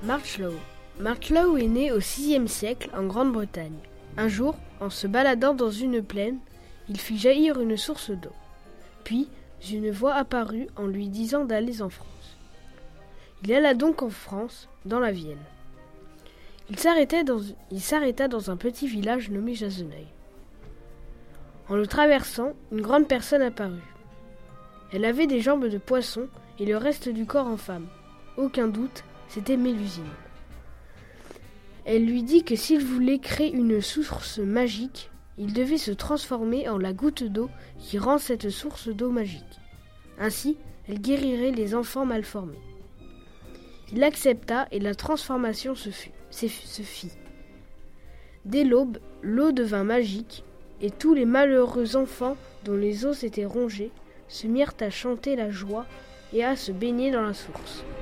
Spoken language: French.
Marshlow. Marshlow est né au VIe siècle en Grande-Bretagne. Un jour, en se baladant dans une plaine, il fit jaillir une source d'eau. Puis, une voix apparut en lui disant d'aller en France. Il alla donc en France, dans la Vienne. Il s'arrêta dans un petit village nommé Jazeneuil. En le traversant, une grande personne apparut. Elle avait des jambes de poisson et le reste du corps en femme. Aucun doute, c'était Mélusine. Elle lui dit que s'il voulait créer une source magique, il devait se transformer en la goutte d'eau qui rend cette source d'eau magique. Ainsi, elle guérirait les enfants mal formés. Il accepta et la transformation se fit. Dès l'aube, l'eau devint magique et tous les malheureux enfants dont les os s'étaient rongés se mirent à chanter la joie et à se baigner dans la source.